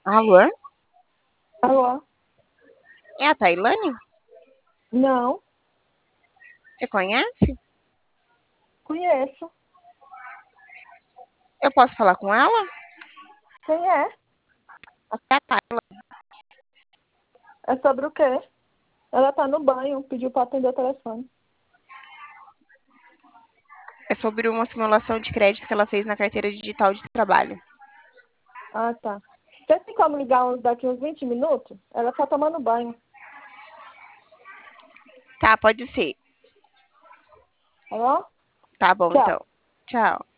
Alô? Alô? É a Tailane? Não, Você conhece? conheço. Eu posso falar com ela? Quem é? Aqui é a Tailane. É sobre o quê? Ela tá no banho, pediu pra atender o telefone. É sobre uma simulação de crédito que ela fez na carteira digital de trabalho. Ah, tá. Você tem como ligar daqui uns 20 minutos? Ela tá tomando banho. Tá, pode ser. Alô? Tá bom, Tchau. então. Tchau.